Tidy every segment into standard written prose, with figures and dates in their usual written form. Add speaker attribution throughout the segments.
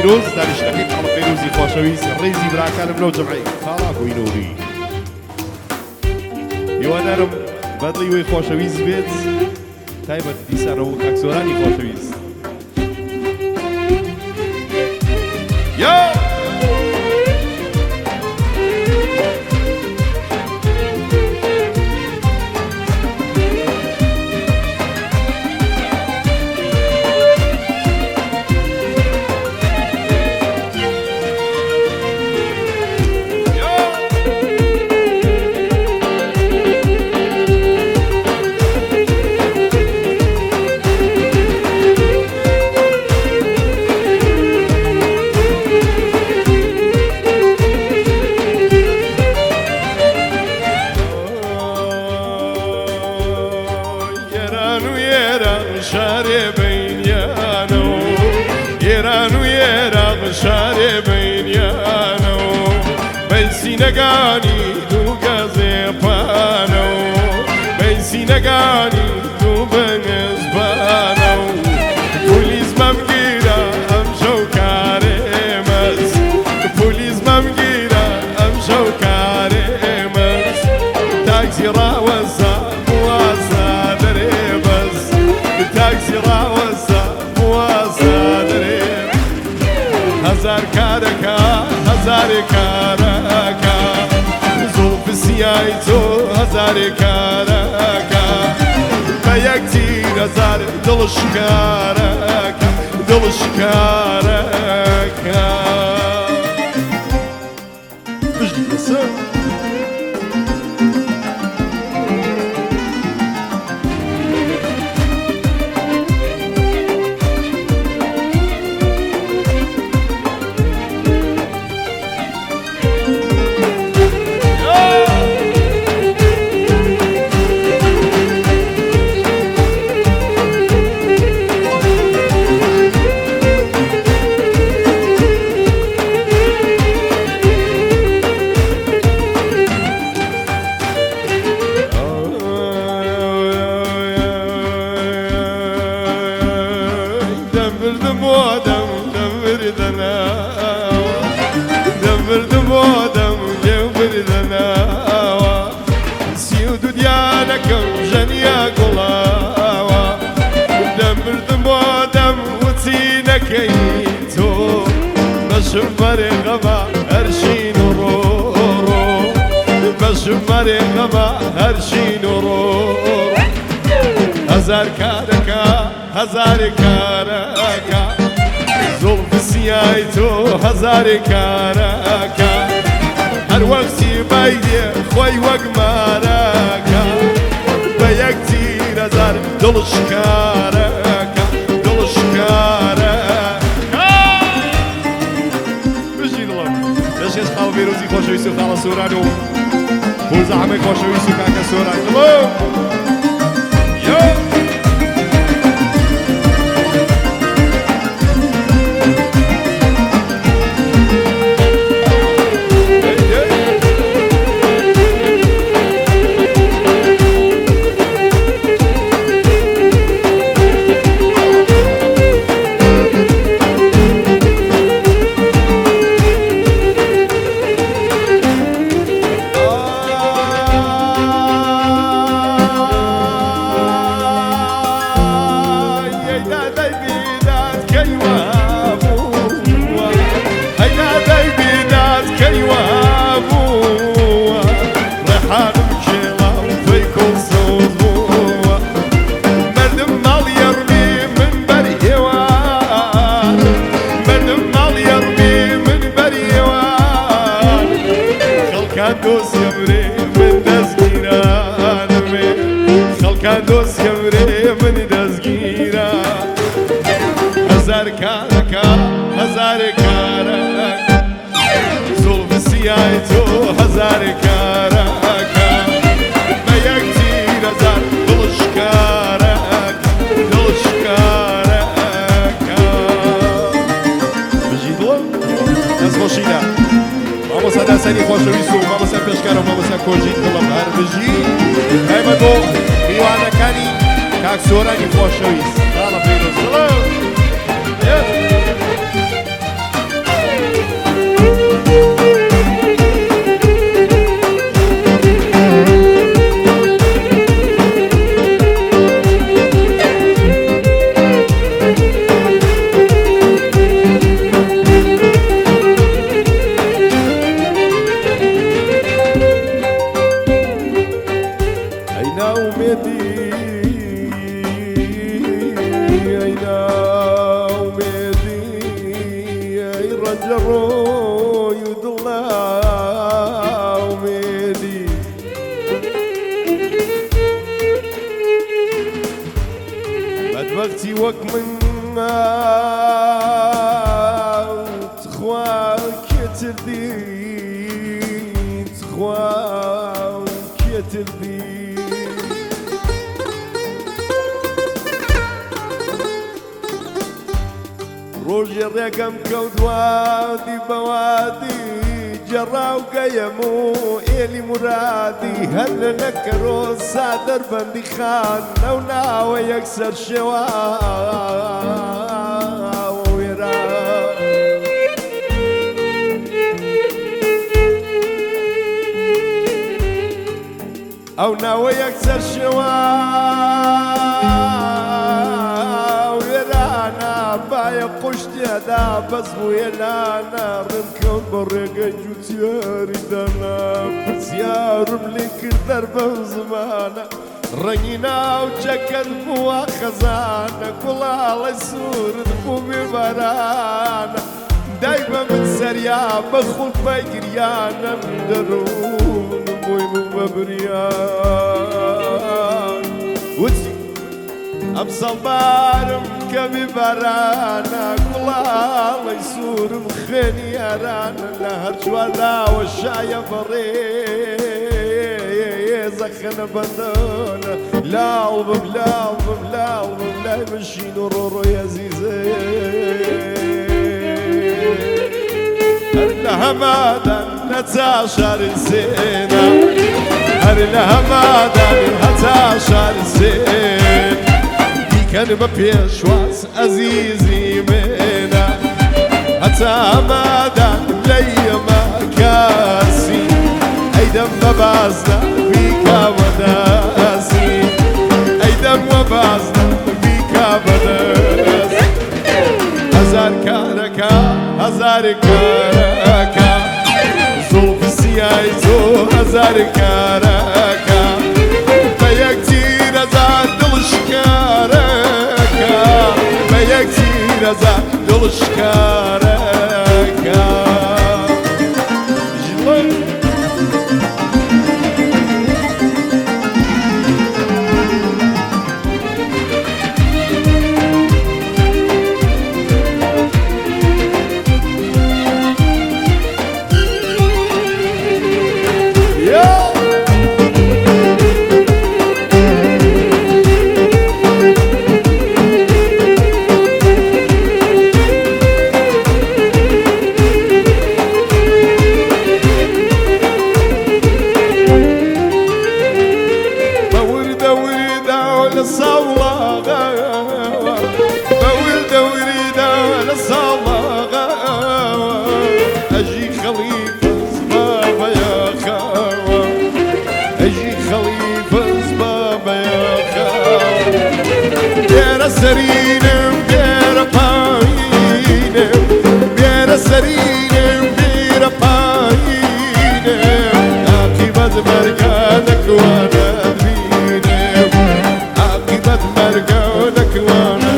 Speaker 1: فیروز دانشتەکەی کاڵە فیروزی خۆشەویست ڕێزی براکانم لەو جەمعی کاڵاکۆی نووری هیوادارم بەدڵی وەی خۆشەویست بێت تایبەت دیسانەوە کاکسۆرانی خۆشەویست
Speaker 2: سینەکانی دوو گەزێپانە و بەی سینەکانی دوو بەنگزبانە و پۆلیس مەمگیرە ئەم شەو کارێمەز پۆلیس مەمگیرە ئەم شەو کارێمەز تاکسی ڕاوەسە موازە دەرێبەز تاکسی ڕاوەسە موازە دەرێ هەزار کارەکە هەزارێ کارەکە زۆڵف سیای تۆ هەزارێ کارەکە بە یەک تیر هەزار دڵش کارەکە دڵش کارەکە بژی لەسەر مرغبا هرشين ورورو بس مرغبا هرشين ورورو هزار كاركا هزار كاركا زلف سيايتو هزار كاركا هر وقتي بايدي خوي وقماركا بيكتير هزار دلش كاركا دلش كاركا فیروزی خۆشەویست و خاڵە سۆران و بۆزەحمەی خۆشەویست و کاکە سۆران هزار كاركا هزار كاركا زلف سياي تو هزار كاركا ما يكتير هزار دلش كارك دلش كاركا بجي دول ناس خوشينا ماما سادا ساني خوشويسو ماما سان بشكارو ماما سان كوجين دلم هر بجي هايما دو هيوانا كاني كاك سوراني خوشويس هلا فيروز جرو يدلا وميدي بدبختي وك من تخوا كتردي تخوا كتردي روجي الرقم كود وادي بوادي جرا وقيمو إلي مرادي هل نكرو صادر بندي خان لو ناوي يكسر شوا ويرا أو ناوي يكسر شوا بايا قشتي هدا بس ويلانا رمكن برقة جوتياري دانا بزيار ملك الدرب زمانا رنينا وجكن بوا خزانا كل الله يسور دفو ببرانا دايما من سريا بخل بقريانا من درون موي مبريان وتي أبصل بارم كبي برانا كل الله يسور مخيني أرانا نهر جوانا والشاية بري زخنا بدونا لا وبم لا وبم لا وبم لا يمشي نورو يا زيزي هرلها مادن نتاشر سينا هرلها مادن نتاشر سينا كان ببيش واس عزيزي منا حتى ماذا لي ما كاسي أيدم مبازنا بيك وداسي أيدم مبازنا بيك وداسي هزار كاركا هزار كاركا زوف سيايزو هزار كاركا فيكتير هزار دلشكاركا كتير ازا دلش كاركا أجي خليفة زبابة يا خاوة أجي خليفة زبابة يا خاوة بيرا سرينم بيرا باينم بيرا سرينم بيرا باينم عاقبة مرقانك وانا بينم عاقبة مرقانك وانا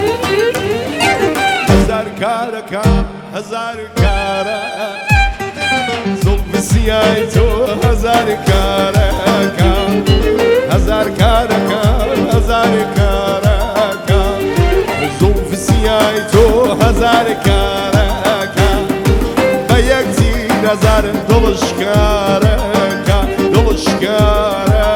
Speaker 2: هزار كاركا هزار كاركا ظلم سيايتو هزار كاركا هزار كاركا هزار كاركا ظلم سيايتو هزار كاركا بيكتي هزار دلش كاركا دلش كاركا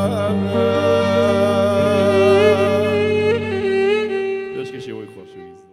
Speaker 1: Acho que achei o Oi Forte.